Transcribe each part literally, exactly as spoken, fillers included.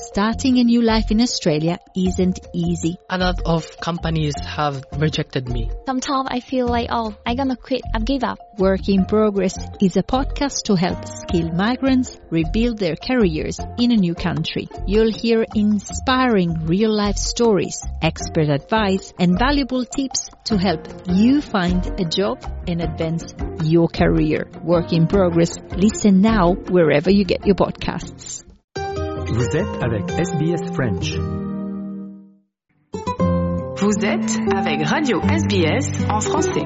Starting a new life in Australia isn't easy. A lot of companies have rejected me. Sometimes I feel like, oh, I'm gonna quit, I've give up. Work in Progress is a podcast to help skilled migrants rebuild their careers in a new country. You'll hear inspiring real-life stories, expert advice, and valuable tips to help you find a job and advance your career. Work in Progress. Listen now wherever you get your podcasts. Vous êtes avec S B S French. Vous êtes avec Radio S B S en français.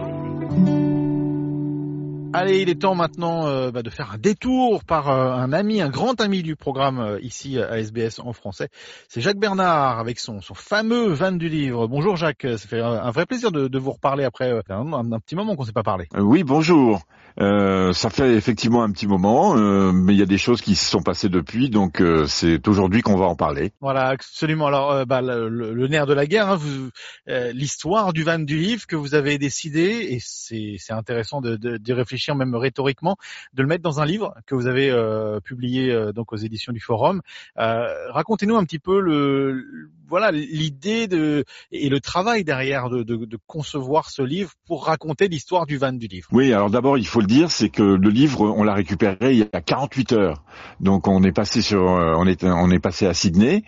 Allez, il est temps maintenant euh, bah, de faire un détour par euh, un ami, un grand ami du programme euh, ici à S B S en français. C'est Jacques Bernard avec son, son fameux van du livre. Bonjour Jacques, ça fait un, un vrai plaisir de, de vous reparler après euh, un, un, un petit moment qu'on ne s'est pas parlé. Euh, oui, bonjour. Euh, ça fait effectivement un petit moment, euh, mais il y a des choses qui se sont passées depuis, donc euh, c'est aujourd'hui qu'on va en parler. Voilà, absolument. Alors, euh, bah, le, le, le nerf de la guerre, hein, vous, euh, l'histoire du van du livre que vous avez décidé, et c'est, c'est intéressant de, de, d'y réfléchir même rhétoriquement, de le mettre dans un livre que vous avez euh, publié euh, donc aux éditions du Forum. Euh, racontez-nous un petit peu le, voilà, l'idée de et le travail derrière de, de, de concevoir ce livre pour raconter l'histoire du van du livre. Oui, alors d'abord il faut le dire, c'est que le livre on l'a récupéré il y a quarante-huit heures. Donc on est passé sur, on est on est passé à Sydney,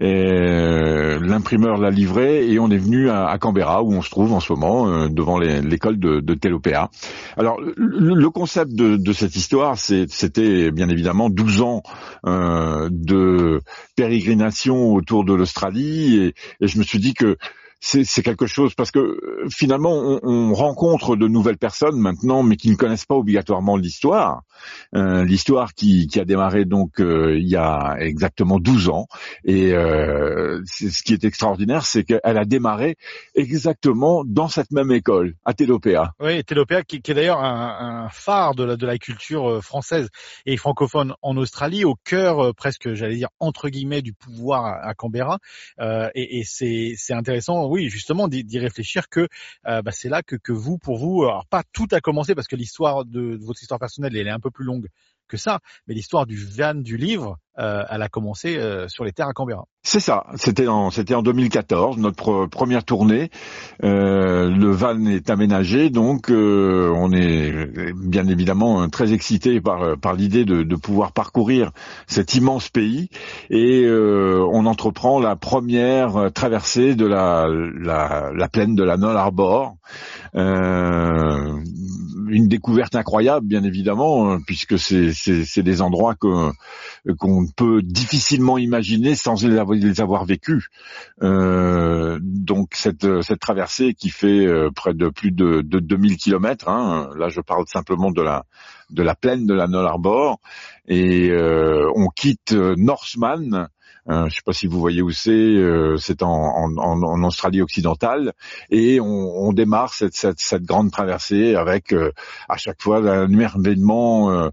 et l'imprimeur l'a livré et on est venu à, à Canberra où on se trouve en ce moment euh, devant les, l'école de, de Telopea. Alors le, le concept de, de cette histoire, c'est, c'était bien évidemment douze ans euh, de pérégrination autour de l'Australie. Et, et je me suis dit que c'est, c'est quelque chose, parce que finalement on, on rencontre de nouvelles personnes maintenant, mais qui ne connaissent pas obligatoirement l'histoire, euh, l'histoire qui, qui a démarré donc euh, il y a exactement douze ans, et euh, c'est, ce qui est extraordinaire, c'est qu'elle a démarré exactement dans cette même école, à Telopea. Oui, Telopea qui, qui est d'ailleurs un, un phare de la, de la culture française et francophone en Australie, au cœur euh, presque, j'allais dire entre guillemets, du pouvoir à, à Canberra, euh, et, et c'est, c'est intéressant. Oui, justement, d'y, d'y réfléchir que euh, bah, c'est là que, que vous, pour vous, alors pas tout a commencé parce que l'histoire de, de votre histoire personnelle, elle est un peu plus longue que ça, mais l'histoire du van du livre, euh, elle a commencé euh, sur les terres à Canberra. C'est ça, c'était en, c'était en deux mille quatorze, notre première tournée. Euh, le van est aménagé, donc euh, on est bien évidemment très excités par, par l'idée de, de pouvoir parcourir cet immense pays, et euh, on entreprend la première traversée de la, la, la plaine de la Null Arbor. Euh, une découverte incroyable, bien évidemment, puisque c'est, c'est, c'est des endroits que, qu'on peut difficilement imaginer sans les avoir, les avoir vécus. Euh, donc cette, cette traversée qui fait euh, près de plus de, de deux mille kilomètres, hein, là je parle simplement de la, de la plaine de la Null Arbor, et euh, on quitte Norseman. Euh, je ne sais pas si vous voyez où c'est, euh, c'est en, en, en Australie occidentale, et on, on démarre cette, cette, cette grande traversée avec euh, à chaque fois un émerveillement euh,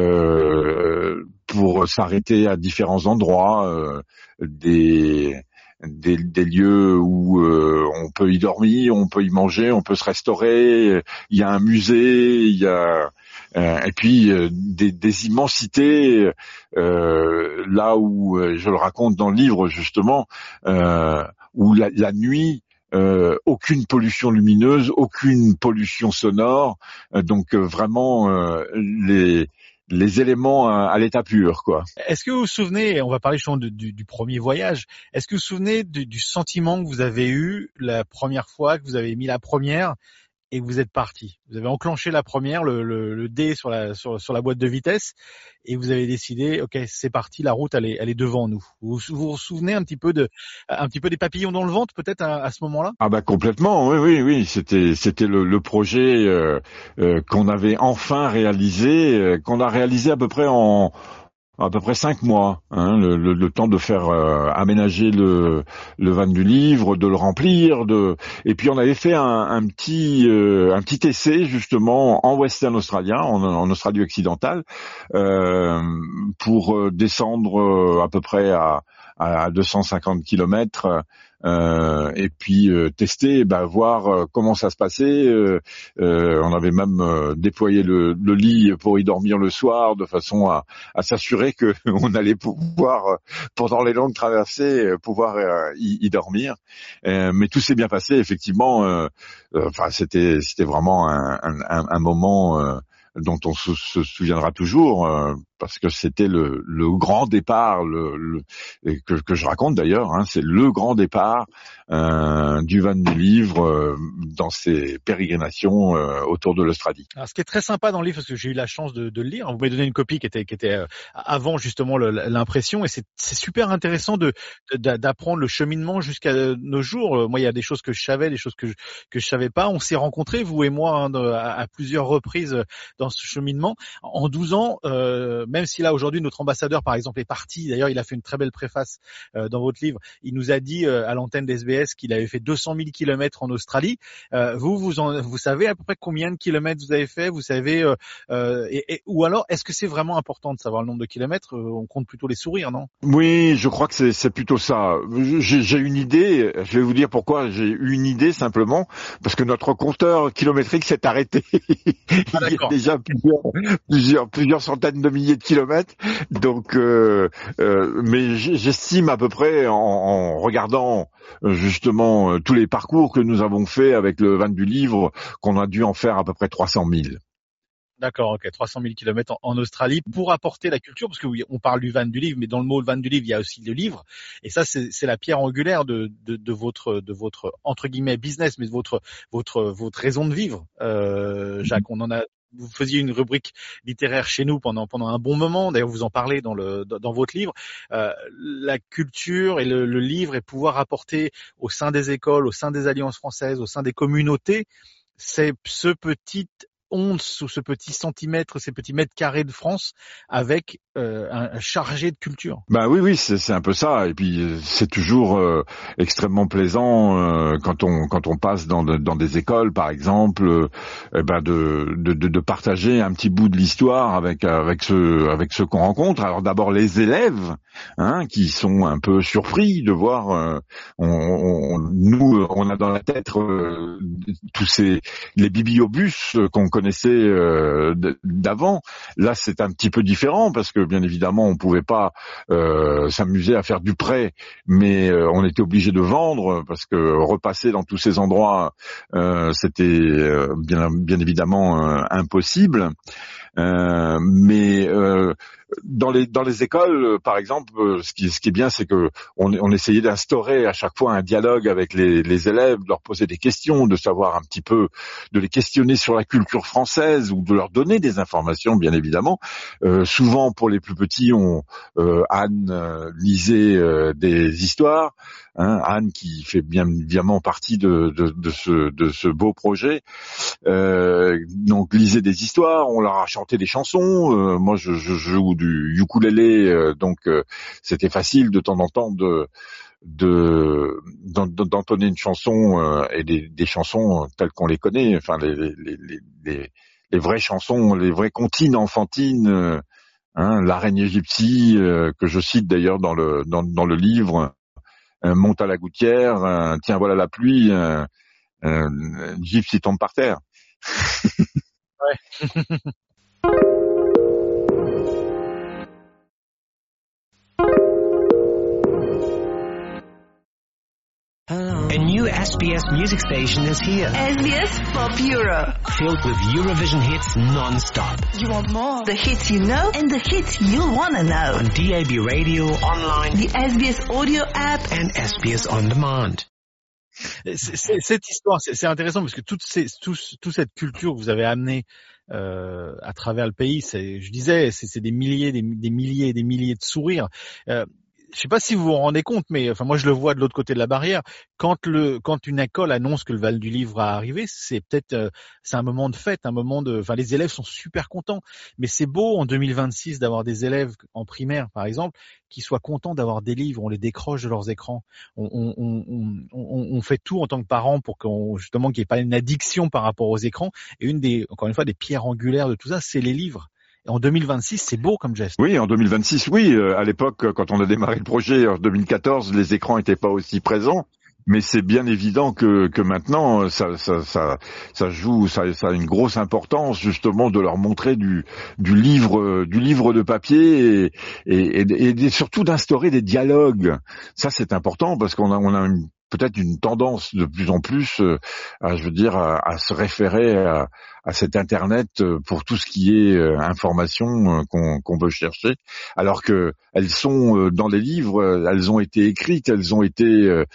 euh, pour s'arrêter à différents endroits, euh, des, des, des lieux où euh, on peut y dormir, on peut y manger, on peut se restaurer, il y a un musée, il y a... Euh, et puis euh, des, des immensités, euh, là où euh, je le raconte dans le livre justement, euh, où la, la nuit, euh, aucune pollution lumineuse, aucune pollution sonore, euh, donc euh, vraiment euh, les les éléments à, à l'état pur, quoi. Est-ce que vous vous souvenez, on va parler justement du, du, du premier voyage, est-ce que vous vous souvenez du, du sentiment que vous avez eu la première fois que vous avez mis la première et que vous êtes parti? Vous avez enclenché la première, le, le, le dé sur la, sur, sur la boîte de vitesse, et vous avez décidé, ok, c'est parti, la route, elle est, elle est devant nous. Vous vous, vous souvenez un petit peu de, un petit peu des papillons dans le ventre, peut-être à, à ce moment-là? Ah bah complètement, oui, oui, oui. C'était, c'était le, le projet euh, euh, qu'on avait enfin réalisé, euh, qu'on a réalisé à peu près en à peu près cinq mois, hein, le, le, le temps de faire euh, aménager le, le van du livre, de le remplir, de et puis on avait fait un, un petit euh, un petit essai justement en Western Australia, en, en Australie occidentale, euh, pour descendre à peu près à à deux cent cinquante kilomètres. Euh, et puis euh, tester, bah, voir euh, comment ça se passait. Euh, euh, on avait même euh, déployé le, le lit pour y dormir le soir, de façon à, à s'assurer que on allait pouvoir, euh, pendant les longues traversées, euh, pouvoir euh, y, y dormir. Euh, mais tout s'est bien passé, effectivement. Euh, euh, enfin, c'était c'était vraiment un, un, un moment euh, dont on se, se souviendra toujours. Euh, parce que c'était le, le grand départ, le, le que, que je raconte d'ailleurs, hein, c'est le grand départ euh, du Van du Livre euh, dans ses pérégrinations euh, autour de l'Australie. Alors, ce qui est très sympa dans le livre, parce que j'ai eu la chance de, de le lire, vous m'avez donné une copie qui était qui était euh, avant justement le, l'impression, et c'est, c'est super intéressant de, de d'apprendre le cheminement jusqu'à nos jours. Moi, il y a des choses que je savais, des choses que je, que je savais pas. On s'est rencontrés, vous et moi, hein, de, à, à plusieurs reprises dans ce cheminement. En douze ans, euh, même si là aujourd'hui notre ambassadeur par exemple est parti, d'ailleurs il a fait une très belle préface euh, dans votre livre, il nous a dit euh, à l'antenne d'S B S qu'il avait fait deux cent mille kilomètres en Australie. Euh, vous vous en, vous savez à peu près combien de kilomètres vous avez fait, vous savez euh, euh, et, et, ou alors est-ce que c'est vraiment important de savoir le nombre de kilomètres? On compte plutôt les sourires, non? Oui, je crois que c'est, c'est plutôt ça. J'ai, j'ai une idée, je vais vous dire pourquoi j'ai eu une idée, simplement parce que notre compteur kilométrique s'est arrêté. Ah, il y a déjà plusieurs, plusieurs, plusieurs centaines de milliers de kilomètres. Donc, euh, euh, mais j'estime à peu près en, en regardant justement euh, tous les parcours que nous avons fait avec le Van du Livre qu'on a dû en faire à peu près trois cent mille. D'accord, ok, trois cent mille kilomètres en, en Australie pour apporter la culture, parce que oui, on parle du Van du Livre, mais dans le mot Van du Livre, il y a aussi le livre, et ça, c'est, c'est la pierre angulaire de, de, de votre, de votre entre guillemets business, mais de votre, votre, votre raison de vivre, euh, Jacques. On en a. Vous faisiez une rubrique littéraire chez nous pendant pendant un bon moment. D'ailleurs, vous en parlez dans le dans, dans votre livre. Euh, la culture et le, le livre et pouvoir apporter au sein des écoles, au sein des alliances françaises, au sein des communautés, c'est ce petit once ou ce petit centimètre, ces petits mètres carrés de France avec euh, un, un chargé de culture. Ben oui, oui, c'est, c'est un peu ça. Et puis c'est toujours euh, extrêmement plaisant euh, quand on quand on passe dans de, dans des écoles, par exemple, euh, eh ben de, de de de partager un petit bout de l'histoire avec avec ceux avec ceux qu'on rencontre. Alors d'abord les élèves, hein, qui sont un peu surpris de voir. Euh, on, on, nous, on a dans la tête euh, tous ces les bibliobus qu'on connaissait euh, d'avant. Là, c'est un petit peu différent parce que bien évidemment, on pouvait pas euh, s'amuser à faire du prêt, mais euh, on était obligé de vendre parce que repasser dans tous ces endroits, euh, c'était euh, bien, bien évidemment euh, impossible. Euh, mais euh, dans les dans les écoles, par exemple, ce qui ce qui est bien, c'est que on, on essayait d'instaurer à chaque fois un dialogue avec les, les élèves, de leur poser des questions, de savoir un petit peu, de les questionner sur la culture française ou de leur donner des informations, bien évidemment. Euh, souvent, pour les plus petits, on euh, Anne euh, lisait euh, des histoires. Hein, Anne qui fait bien évidemment partie de, de, de ce de ce beau projet. Euh, donc lisait des histoires, on leur a chanté des chansons. Euh, moi, je, je joue du ukulélé, euh, donc euh, c'était facile de temps en temps de de d'entonner une chanson euh, et des, des chansons telles qu'on les connaît. Enfin, les les les les, les vraies chansons, les vraies comptines enfantines. Euh, hein, l'araignée gypsy euh, que je cite d'ailleurs dans le dans dans le livre. Euh, monte à la gouttière, euh, tiens voilà la pluie, euh, euh, Gypsy tombe par terre. Ouais. A new S B S music station is here. S B S Pop Euro. Filled with Eurovision hits non-stop. You want more? The hits you know and the hits you'll want to know. On D A B radio, online, the S B S audio app, and S B S On Demand. C'est, c'est, cette histoire, c'est, c'est intéressant parce que toute, ces, tout, toute cette culture que vous avez amenée euh, à travers le pays, c'est, je disais, c'est, c'est des milliers, des, des milliers et des milliers de sourires. Euh, Je sais pas si vous vous rendez compte, mais enfin moi je le vois de l'autre côté de la barrière. Quand le quand une école annonce que le Val du Livre va arriver, c'est peut-être euh, c'est un moment de fête, un moment de. Enfin les élèves sont super contents. Mais c'est beau en deux mille vingt-six d'avoir des élèves en primaire par exemple qui soient contents d'avoir des livres. On les décroche de leurs écrans. On on on on, on fait tout en tant que parents pour qu'on justement qu'il n'y ait pas une addiction par rapport aux écrans. Et une des encore une fois des pierres angulaires de tout ça, c'est les livres. Et en deux mille vingt-six, c'est beau comme geste. Oui, en deux mille vingt-six, oui. Euh, à l'époque, quand on a démarré le projet en deux mille quatorze, les écrans n'étaient pas aussi présents. Mais c'est bien évident que, que maintenant, ça, ça, ça, ça joue, ça, ça a une grosse importance justement de leur montrer du, du livre, du livre de papier et, et, et, et surtout d'instaurer des dialogues. Ça, c'est important parce qu'on a, on a une, peut-être une tendance de plus en plus, à, je veux dire, à, à se référer à, à cet Internet pour tout ce qui est information qu'on, qu'on veut chercher, alors que elles sont dans les livres, elles ont été écrites, elles ont été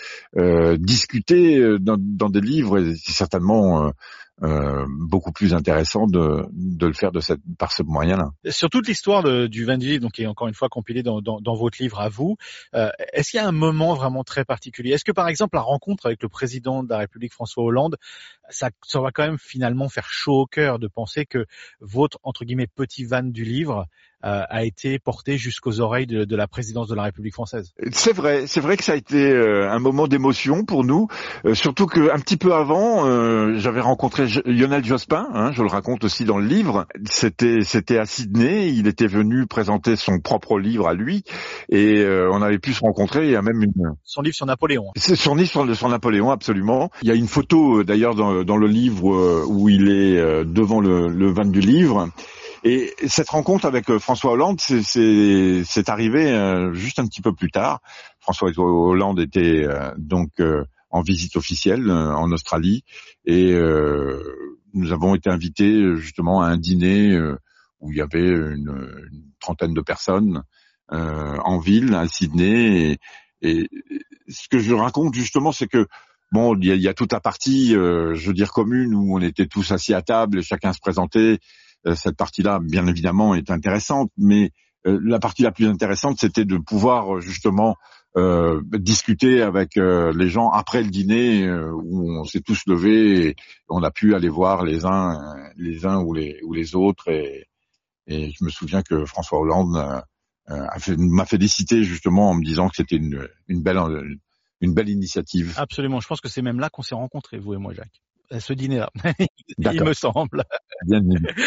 euh, discutées dans, dans des livres, et c'est certainement euh, euh, beaucoup plus intéressant de, de le faire de cette, par ce moyen-là. Sur toute l'histoire de, du vin du livre, donc qui est encore une fois compilée dans, dans, dans votre livre à vous, euh, est-ce qu'il y a un moment vraiment très particulier? Est-ce que par exemple la rencontre avec le président de la République François Hollande, ça, ça va quand même finalement faire chaud au cœur de penser que votre entre guillemets petit van du livre euh, a été porté jusqu'aux oreilles de, de la présidence de la République française? C'est vrai, c'est vrai que ça a été euh, un moment d'émotion pour nous, euh, surtout qu'un petit peu avant, euh, j'avais rencontré Lionel Jospin, hein, je le raconte aussi dans le livre. C'était, c'était à Sydney, il était venu présenter son propre livre à lui, et euh, on avait pu se rencontrer. Il y a même une son livre sur Napoléon. C'est son livre sur, sur Napoléon, absolument. Il y a une photo d'ailleurs dans, dans le livre euh, où il est euh, devant le, le van du livre. Et cette rencontre avec François Hollande, c'est, c'est, c'est arrivé euh, juste un petit peu plus tard. François Hollande était euh, donc euh, en visite officielle euh, en Australie, et euh, nous avons été invités justement à un dîner euh, où il y avait une, une trentaine de personnes euh, en ville, à Sydney. Et, et ce que je raconte justement, c'est que bon, il y a, il y a toute la partie, euh, je veux dire, commune, où on était tous assis à table et chacun se présentait. Cette partie-là, bien évidemment, est intéressante, mais euh, la partie la plus intéressante, c'était de pouvoir justement euh, discuter avec euh, les gens après le dîner, euh, où on s'est tous levés et on a pu aller voir les uns, les uns ou les ou les autres. Et, et je me souviens que François Hollande euh, a fait, m'a félicité justement en me disant que c'était une, une belle une belle initiative. Absolument. Je pense que c'est même là qu'on s'est rencontrés, vous et moi, Jacques. À ce dîner-là, il me semble. Bien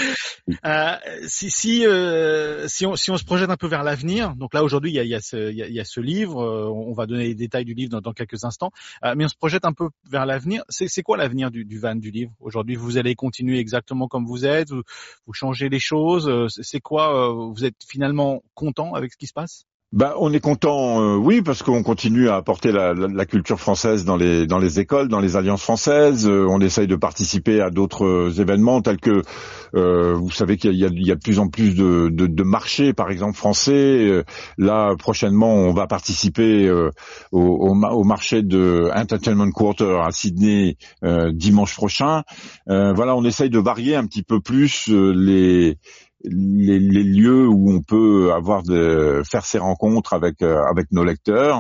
euh, si si euh, si on si on se projette un peu vers l'avenir, donc là aujourd'hui il y a il y a ce il y a, il y a ce livre, euh, on va donner les détails du livre dans, dans quelques instants, euh, mais on se projette un peu vers l'avenir. C'est c'est quoi l'avenir du, du van du livre aujourd'hui? Vous allez continuer exactement comme vous êtes, vous, vous changez les choses. C'est quoi? euh, Vous êtes finalement content avec ce qui se passe? Bah, on est content, euh, oui, parce qu'on continue à apporter la, la, la culture française dans les dans les écoles, dans les alliances françaises. Euh, on essaye de participer à d'autres euh, événements tels que, euh, vous savez qu'il y a, il y a de plus en plus de, de, de marchés, par exemple français. Euh, là, prochainement, on va participer euh, au, au, au marché de Entertainment Quarter à Sydney euh, dimanche prochain. Euh, voilà, on essaye de varier un petit peu plus euh, les Les, les lieux où on peut avoir de faire ses rencontres avec euh, avec nos lecteurs.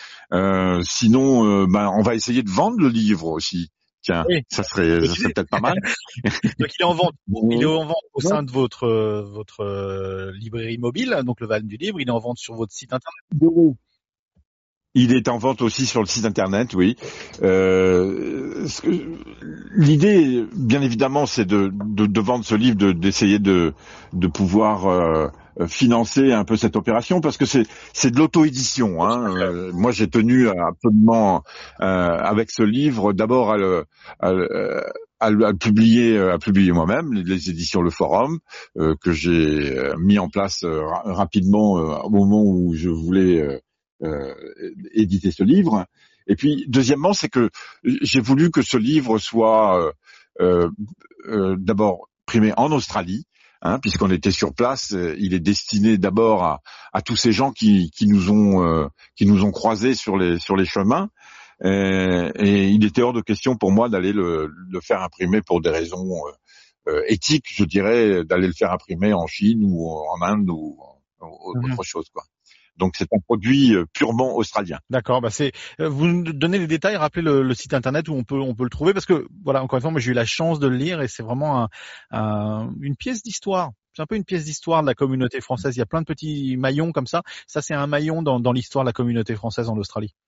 Euh, sinon, euh, ben, on va essayer de vendre le livre aussi. Tiens, oui. ça serait ça serait peut-être pas mal. Donc il est en vente. Il est en vente au sein de votre votre euh, librairie mobile, donc le Van du livre. Il est en vente sur votre site internet. Oui. Il est en vente aussi sur le site internet, oui. Euh, l'idée, bien évidemment, c'est de, de, de vendre ce livre, de, d'essayer de, de pouvoir euh, financer un peu cette opération, parce que c'est, c'est de l'auto-édition. Hein. Euh, moi, j'ai tenu absolument, euh, avec ce livre, d'abord à le, à, à, à publier, à publier moi-même, les, les éditions Le Forum, euh, que j'ai mis en place euh, rapidement euh, au moment où je voulais euh, Euh, éditer ce livre. Et puis deuxièmement, c'est que j'ai voulu que ce livre soit euh, euh, euh, d'abord primé en Australie, hein, puisqu'on était sur place. Il est destiné d'abord à, à tous ces gens qui, qui nous ont euh, qui nous ont croisés sur les sur les chemins. Et, et il était hors de question pour moi d'aller le, le faire imprimer pour des raisons euh, éthiques, je dirais, d'aller le faire imprimer en Chine ou en Inde ou, ou mmh. autre chose, quoi. Donc c'est un produit purement australien. D'accord, bah c'est vous nous donnez les détails, rappelez le, le site internet où on peut on peut le trouver, parce que voilà, encore une fois, moi j'ai eu la chance de le lire et c'est vraiment un, un, une pièce d'histoire. C'est un peu une pièce d'histoire de la communauté française. Il y a plein de petits maillons comme ça. Ça c'est un maillon dans, dans l'histoire de la communauté française en Australie.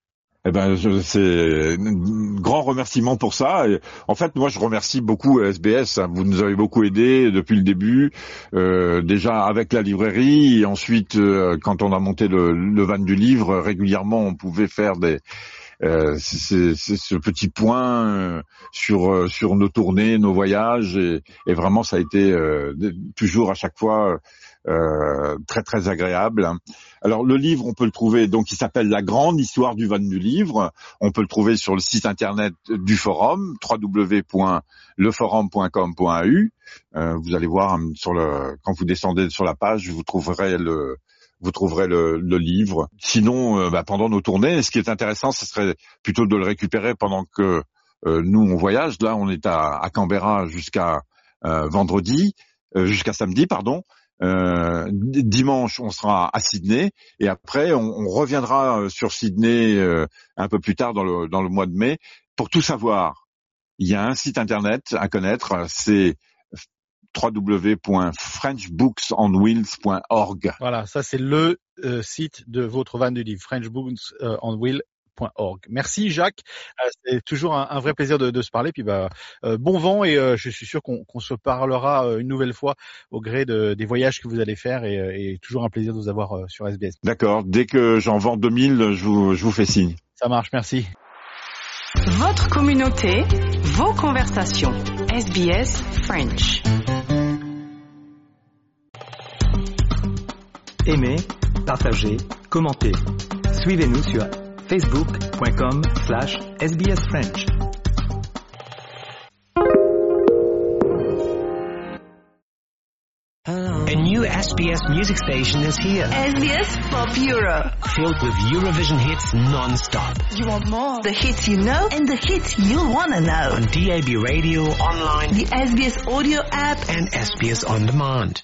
Eh ben, je, c'est un grand remerciement pour ça. Et, en fait, moi, je remercie beaucoup S B S. Hein. Vous nous avez beaucoup aidés depuis le début, euh, déjà avec la librairie, et ensuite, euh, quand on a monté le, le van du livre, régulièrement, on pouvait faire des euh, c'est, c'est ce petit point euh, sur euh, sur nos tournées, nos voyages, et, et vraiment, ça a été euh, toujours à chaque fois euh, très très agréable. Alors le livre, on peut le trouver, donc il s'appelle La Grande Histoire du van du livre. On peut le trouver sur le site internet du forum, w w w point le forum point com point a u. Euh, vous allez voir sur le, quand vous descendez sur la page, vous trouverez le, vous trouverez le, le livre. Sinon, euh, bah, pendant nos tournées, ce qui est intéressant, ce serait plutôt de le récupérer pendant que euh, nous on voyage. Là, on est à, à Canberra jusqu'à euh, vendredi, euh, jusqu'à samedi, pardon. Euh, dimanche, on sera à Sydney, et après, on, on reviendra sur Sydney euh, un peu plus tard dans le, dans le mois de mai. Pour tout savoir, il y a un site internet à connaître, c'est w w w point french books on wheels point org. Voilà, ça c'est le euh, site de votre van du livre, french books on wheels point org. Merci Jacques, euh, c'est toujours un, un vrai plaisir de, de se parler. Puis bah euh, bon vent, et euh, je suis sûr qu'on, qu'on se parlera euh, une nouvelle fois au gré de, des voyages que vous allez faire, et, euh, et toujours un plaisir de vous avoir euh, sur S B S. D'accord, dès que j'en vends deux mille, je vous, je vous fais signe. Ça marche, merci. Votre communauté, vos conversations. S B S French. Aimez, partagez, commentez. Suivez-nous sur facebook point com slash S B S French. A new S B S music station is here. S B S Pop Euro. Filled with Eurovision hits non-stop. You want more? The hits you know and the hits you'll want to know. On D A B radio, online, the S B S audio app, and S B S On Demand.